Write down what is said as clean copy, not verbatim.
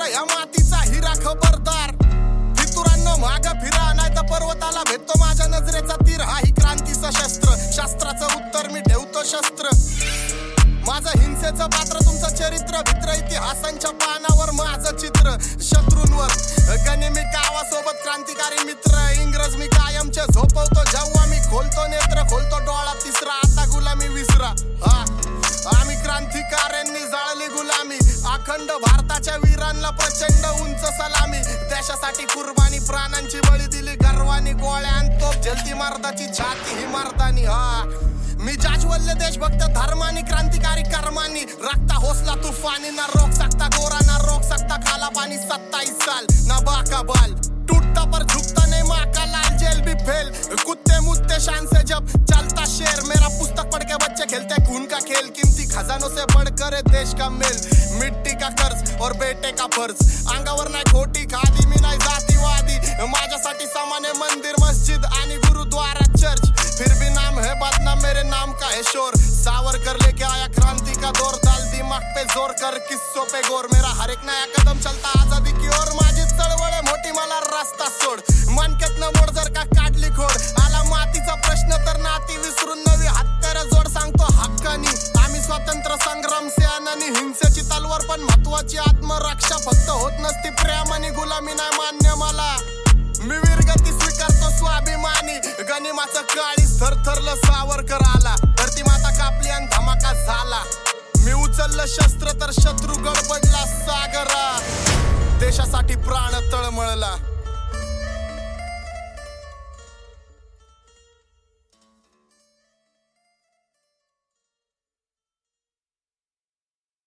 या मातीचा हिरा खबरदार. फितुरांनो माग फिरा नाही तर पर्वताला भेटतो माझ्या नजरेचा तीर. हा ही क्रांतीचं शस्त्र, शास्त्राचं उत्तर मी ठेवतो शस्त्र. माझं हिंसेचं पात्र तुमचं चरित्र, भित्र इतिहासांच्या पानावर माझं चित्र. शत्रूंवर गनिमी कावासोबत क्रांतिकारी मित्र. इंग्रज मी कायमचे झोपवतो जेव्हा मी खोलतो नेत्र. खोलतो डोळा तिसरा, आता गुलामी विसरा. आम्ही क्रांतिकाऱ्यांनी जाळली गुलामी. अखंड भारताच्या वीरांना प्रचंड उंच सलामी. देशासाठी कुर्बानी, प्राणांची बळी दिली गर्वानी. गोळ्यान तोप जलती मारदाची छाती ही मारदानी. मी जाज्वल्य देशभक्त धर्मानी, क्रांतिकारी कर्मानी. रक्ता हौसला तूफानी, ना रोक सकता गोरा ना रोक सकता काला पानी. 27 साल ना बाका बाल, टूटता पर झुकता नहीं माँ का लाल. जेल भी फेल, कुत्ते मुत्ते शान से जब चलता शेर. मेरा पुस्तक पढ़ के बच्चे खेलते खून का खेल. कीमती खजानों से बढ़कर है देश का मेल. मिट्टी का कर्ज और बेटे का फर्ज. अंगावर नाही खोटी खादी, मी नाही जातीवादी. माझ्यासाठी सामान्य मंदिर, मस्जिद आणि गुरुद्वारा चर्च. फिर भी नाम है बदनाम, मेरे नाम का है शोर. सावरकर लेके आया क्रांति का दौर. डाल दिमाग पे जोर कर किस्सों पे गौर. मेरा हर एक नया कदम चलता आजादी की ओर. माझी चळवळ मोठी, मला रस्ता सोड. मनकेत न मोड जर का काढली खोड. आला मातीचा प्रश्न तर नाती विसरून नवी हत्यार जोड. सांगतो हक्कानी आम्ही स्वातंत्र्य संग्राम सेनानी. हिंसेची तलवार पण महत्वाची आत्मरक्षा. फक्त होत नसती प्रेमानी, गुलामी नाही मान्य मला. मी वीरगती स्वीकारतो स्वाभिमानी. गनिमाचं काळीस थरथरलं सावरकर आला. धरती माता कापली आणि धमाका झाला. मी उचललं शस्त्र तर शत्रू गडबडला सागरा. देशासाठी प्राण तळ